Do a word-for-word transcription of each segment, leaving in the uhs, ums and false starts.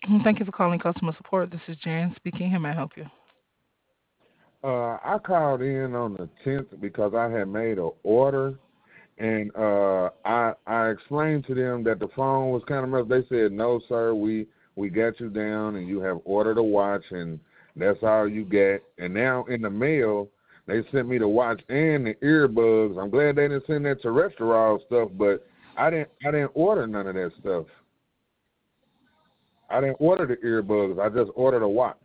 Mm, Thank you for calling customer support. This is Jan speaking. How may I help you? Uh, I called in on the tenth because I had made an order, and uh, I I explained to them that the phone was kind of messed. They said, "No, sir, we we got you down, and you have ordered a watch, and that's all you get." And now in the mail, they sent me the watch and the earbuds. I'm glad they didn't send that terrestrial stuff, but I didn't I didn't order none of that stuff. I didn't order the earbuds. I just ordered a watch.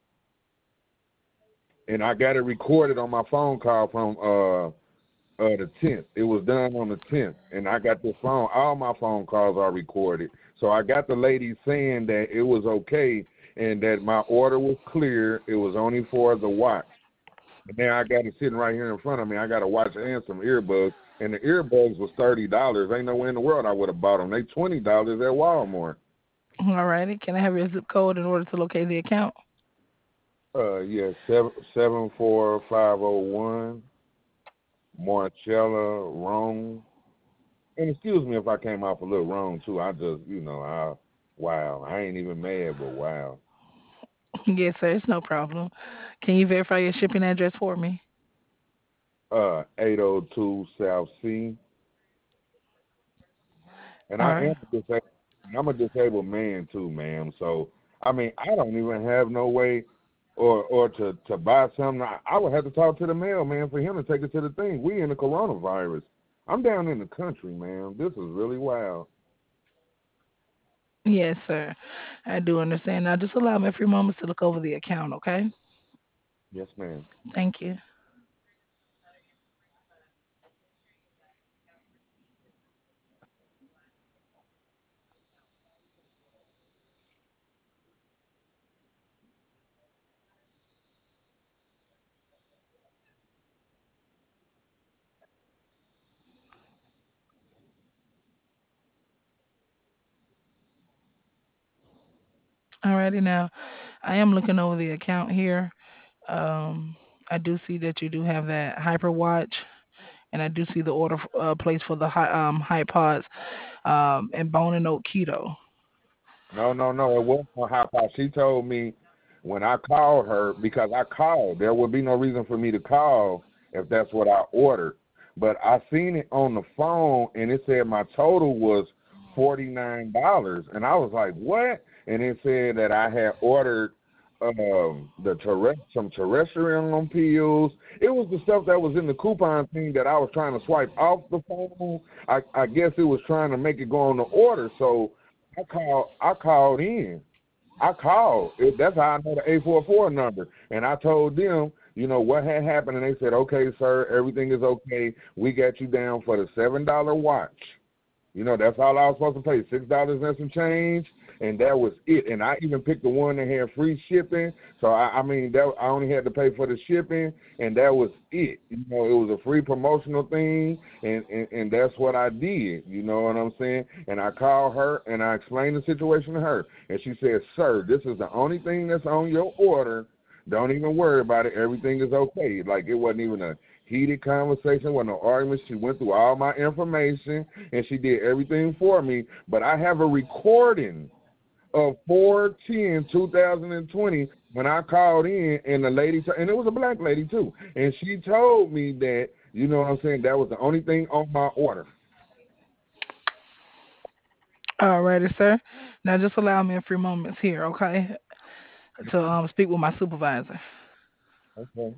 And I got it recorded on my phone call from uh uh the tenth. It was done on the tenth, and I got this phone. All my phone calls are recorded, so I got the lady saying that it was okay and that my order was clear. It was only for the watch. And now I got it sitting right here in front of me. I got a watch and some earbuds, and the earbuds was thirty dollars. Ain't no way in the world I would have bought them. They twenty dollars at Walmart. Alrighty. Can I have your zip code in order to locate the account? Uh, yeah, seven seven four five zero one Marcella Rome. And excuse me if I came off a little wrong too. I just, you know, I wow, I ain't even mad, but wow. Yes, sir. It's no problem. Can you verify your shipping address for me? Uh, eight oh two South C, and All I right. am a disabled. I'm a disabled man too, ma'am. So I mean, I don't even have no way, or or to to buy something. I, I would have to talk to the mailman for him to take it to the thing. We in the coronavirus. I'm down in the country, ma'am. This is really wild. Yes, sir. I do understand. Now, just allow me a few moments to look over the account, okay? Yes, ma'am. Thank you. Alrighty, now I am looking over the account here. Um, I do see that you do have that Hyper Watch, and I do see the order uh, placed for the hi- um, HiPods um, and Bone and Oak Keto. No, no, no. It wasn't no hot pot. She told me when I called her because I called. There would be no reason for me to call if that's what I ordered. But I seen it on the phone and it said my total was forty nine dollars, and I was like, what? And it said that I had ordered um the terrest some terrestrial pills. It was the stuff that was in the coupon thing that I was trying to swipe off the phone. I, I guess it was trying to make it go on the order. So I called. I called in. I called. It, that's how I know the eight four four number. And I told them, you know, what had happened, and they said, okay, sir, everything is okay. We got you down for the seven dollar watch. You know, that's all I was supposed to pay, six dollars and some change, and that was it. And I even picked the one that had free shipping. So I, I mean, that I only had to pay for the shipping, and that was it. You know, it was a free promotional thing, and, and and that's what I did. You know what I'm saying? And I called her and I explained the situation to her, and she said, "Sir, this is the only thing that's on your order. Don't even worry about it. Everything is okay." Like it wasn't even a heated conversation, wasn't no argument. She went through all my information and she did everything for me. But I have a recording of four ten two thousand twenty when I called in and the lady, t- and it was a black lady too, and she told me that, you know what I'm saying, that was the only thing on my order. Alrighty, sir. Now, just allow me a few moments here, okay, to um, speak with my supervisor. Okay.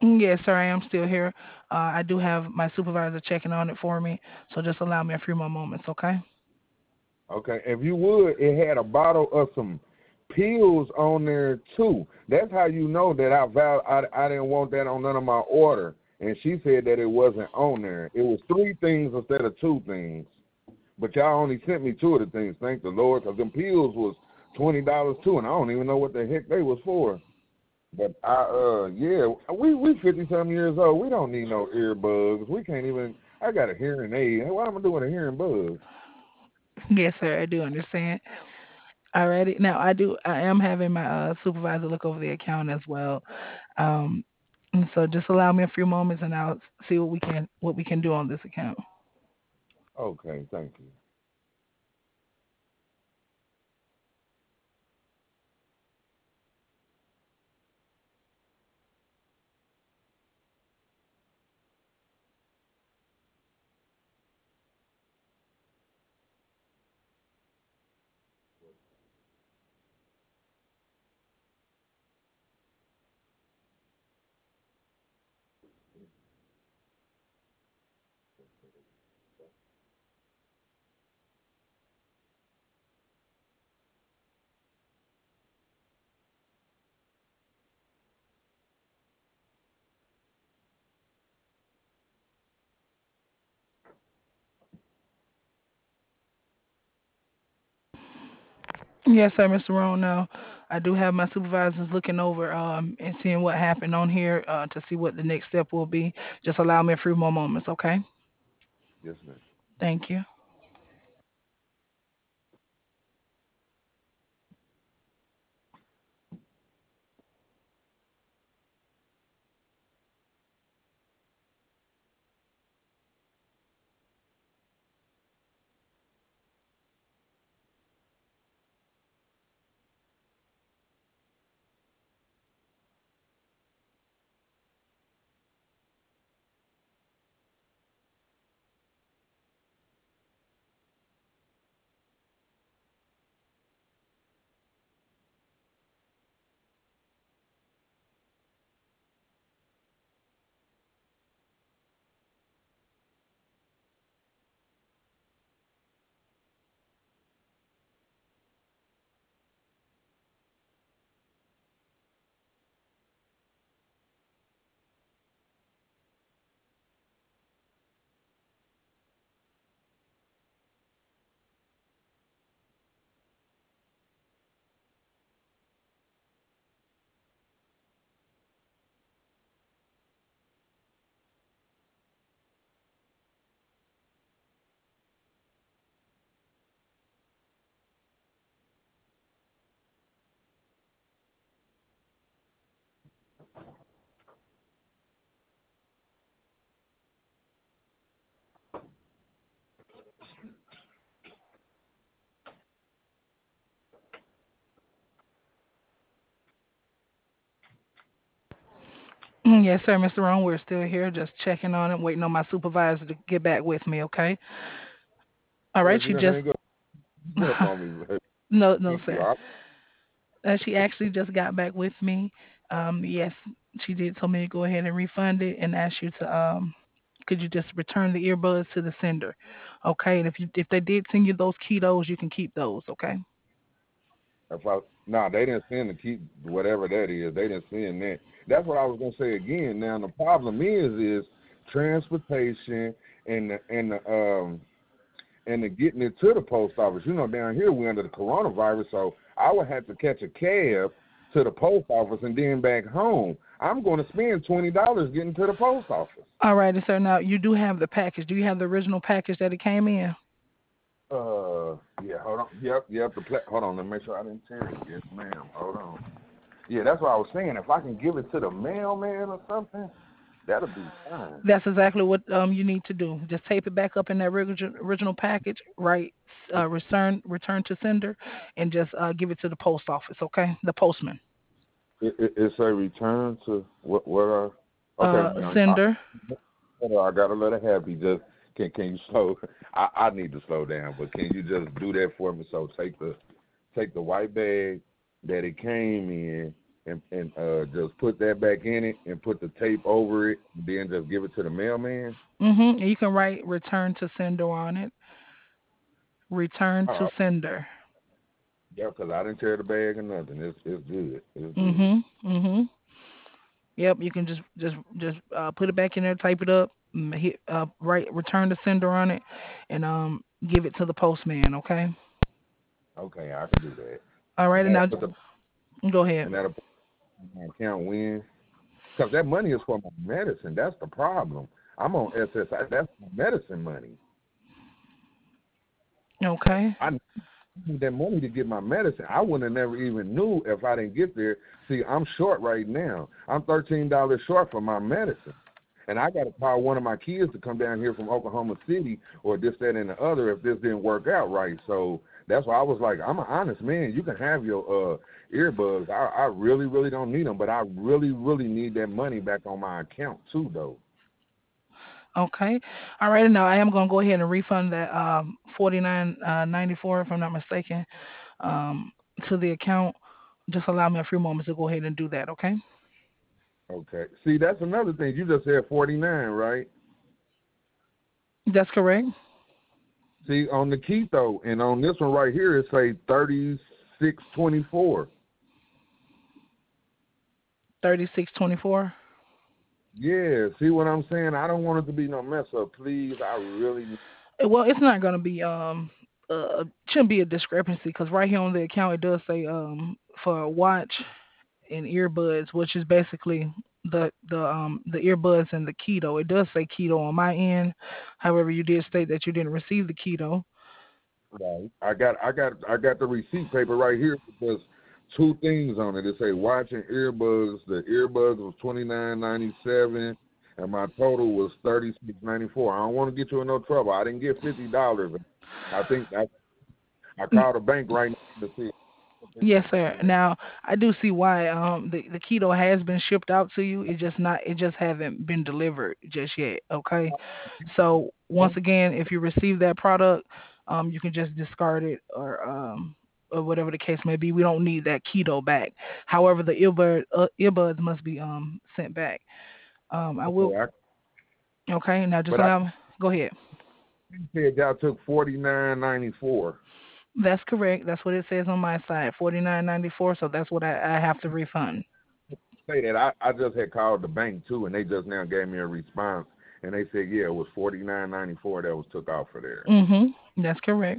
Mm, yes, sir, I am still here. Uh, I do have my supervisor checking on it for me, so just allow me a few more moments, okay? Okay, if you would, it had a bottle of some pills on there too. That's how you know that I val I, I didn't want that on none of my order. And she said that it wasn't on there. It was three things instead of two things. But y'all only sent me two of the things, thank the Lord, because them pills was twenty dollars too, and I don't even know what the heck they was for. But I uh yeah, we we fifty some years old. We don't need no earbuds. We can't even. I got a hearing aid. What am I doing with a hearing bug? Yes, sir, I do understand. Alrighty. Now I do. I am having my uh, supervisor look over the account as well. Um, and so just allow me a few moments, and I'll see what we can what we can do on this account. Okay, thank you. Yes, sir, mister Roan. Now I do have my supervisors looking over um, and seeing what happened on here uh, to see what the next step will be. Just allow me a few more moments, okay? Yes, ma'am. Thank you. Mm, yes, sir, mister Roan. We're still here, just checking on it, waiting on my supervisor to get back with me, okay? All Well, right, if you she didn't just hang up up on me, no, no, thank you. sir. I, Uh, she actually just got back with me. Um, yes, she did tell me to go ahead and refund it and ask you to um, could you just return the earbuds to the sender, okay? And if you if they did send you those ketos, you can keep those, okay? if I nah, they didn't send to keep whatever that is. They didn't send that. That's what I was gonna say again. Now the problem is is transportation and the and the um and the getting it to the post office. You know, down here we're under the coronavirus, so I would have to catch a cab to the post office and then back home. I'm going to spend twenty dollars getting to the post office. All righty, sir. Now you do have the package. Do you have the original package that it came in? Uh, yeah, hold on. Yep, yep. The pla- hold on. Let me make sure I didn't tear it. Yes, ma'am. Hold on. Yeah, that's what I was saying. If I can give it to the mailman or something, that'll be fine. That's exactly what um you need to do. Just tape it back up in that original original package, right? Uh, return return to sender, and just uh, give it to the post office, okay? The postman. It, it, it's a return to what? What? Uh, okay, Uh, now I, sender. I gotta let it happy. Just can can you slow? I, I need to slow down, but can you just do that for me? So take the take the white bag that it came in, and and uh just put that back in it and put the tape over it, and then just give it to the mailman? Mhm. And you can write return to sender on it. Return to Oh, sender. yeah, because I didn't tear the bag or nothing. It's it's good. It's good. Mhm. Mhm. Yep. You can just just just uh, put it back in there, type it up, mm, hit uh, write return to sender on it, and um give it to the postman. Okay. Okay, I can do that. All right. And And that'll now put the go ahead. and that'll put my account win. Because that money is for my medicine. That's the problem. I'm on S S I. That's my medicine money. Okay. I need that money to get my medicine. I wouldn't have never even knew if I didn't get there. See, I'm short right now. I'm thirteen dollars short for my medicine. And I got to call one of my kids to come down here from Oklahoma City or this, that, and the other if this didn't work out right. So that's why I was like, I'm an honest man. You can have your uh, earbuds. I, I really, really don't need them, but I really, really need that money back on my account too, though. Okay. All right. And now I am gonna go ahead and refund that um forty nine uh, ninety four if I'm not mistaken um to the account. Just allow me a few moments to go ahead and do that. Okay. Okay. See, that's another thing. You just said forty-nine, right? That's correct. See, on the keto and on this one right here, it say thirty-six twenty-four. Thirty six twenty four. Yeah, see what I'm saying? I don't want it to be no mess up, please. I really. Well, it's not gonna be um uh shouldn't be a discrepancy because right here on the account it does say um for a watch and earbuds, which is basically the the um the earbuds and the keto. It does say keto on my end. However, you did state that you didn't receive the keto. Right. I got I got I got the receipt paper right here because two things on it. It say watch and earbuds. The earbuds was twenty nine ninety seven and my total was thirty six ninety four. I don't want to get you in no trouble. I didn't get fifty dollars. I think I I called the bank right now to see if Yes, sir. Now I do see why um the, the keto has been shipped out to you. It just not it just haven't been delivered just yet. Okay. So once again, if you receive that product, um you can just discard it or um or whatever the case may be. We don't need that keto back. However, the earbud uh, earbuds must be um sent back. Um I will okay. I, okay, now just but I allow me go ahead. said y'all took forty nine ninety four. That's correct. That's what it says on my side. Forty nine ninety four, so that's what I, I have to refund. Say that I, I just had called the bank too, and they just now gave me a response, and they said yeah, it was forty nine ninety four that was took off for there. Mhm. That's correct.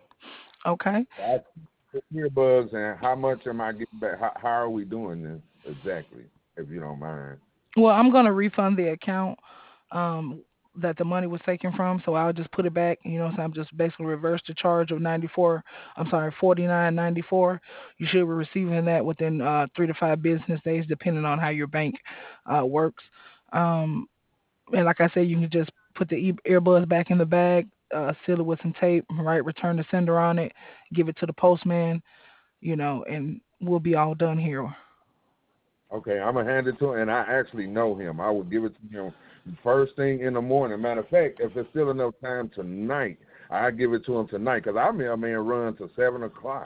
Okay. I earbuds, and how much am I getting back? How, how are we doing this exactly, if you don't mind? Well, I'm gonna refund the account um that the money was taken from, so I'll just put it back. You know, so I'm just basically reverse the charge of ninety four. I'm sorry, forty nine ninety four. You should be receiving that within uh, three to five business days, depending on how your bank uh, works. Um, and like I said, you can just put the e- earbuds back in the bag, uh, seal it with some tape, right? Return the sender on it, give it to the postman, you know, and we'll be all done here. Okay, I'm gonna hand it to him, and I actually know him. I will give it to him first thing in the morning. Matter of fact, if it's still enough time tonight, I give it to him tonight because our mailman runs to seven o'clock.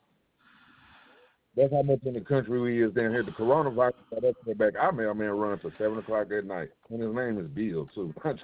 That's how much in the country we is down here. The coronavirus got us to back. Our mailman runs to seven o'clock at night, and his name is Bill too. I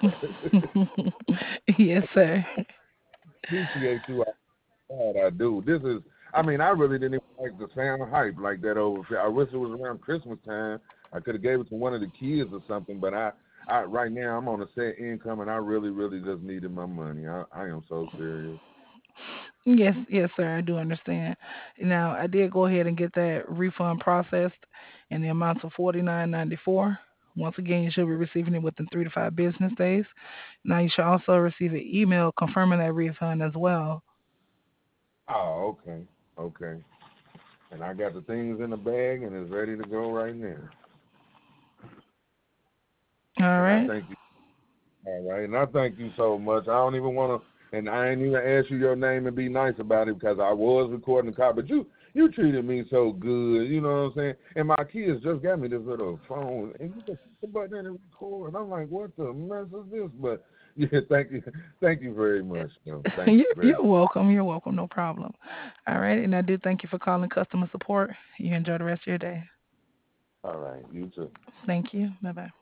Yes, sir. appreciate you. God, I do. This is, I mean, I really didn't even like the sound hype like that over here. I wish it was around Christmas time. I could have gave it to one of the kids or something, but I, I right now I'm on a set income and I really, really just needed my money. I, I am so serious. Yes, yes, sir. I do understand. Now, I did go ahead and get that refund processed in the amount of forty nine ninety four. Once again, you should be receiving it within three to five business days. Now, you should also receive an email confirming that refund as well. Oh, okay, okay. And I got the things in the bag and it's ready to go right now. All And I right. thank you. All right, and I thank you so much. I don't even want to, and I ain't even ask you your name and be nice about it because I was recording the call, but you you treated me so good, you know what I'm saying? And my kids just got me this little phone, and you just hit the button and record. And I'm like, what the mess is this? But yeah, thank you, thank you very much. You thank You're, you very you're welcome. You're welcome. No problem. All right. And I do thank you for calling customer support. You enjoy the rest of your day. All right. You too. Thank you. Bye bye.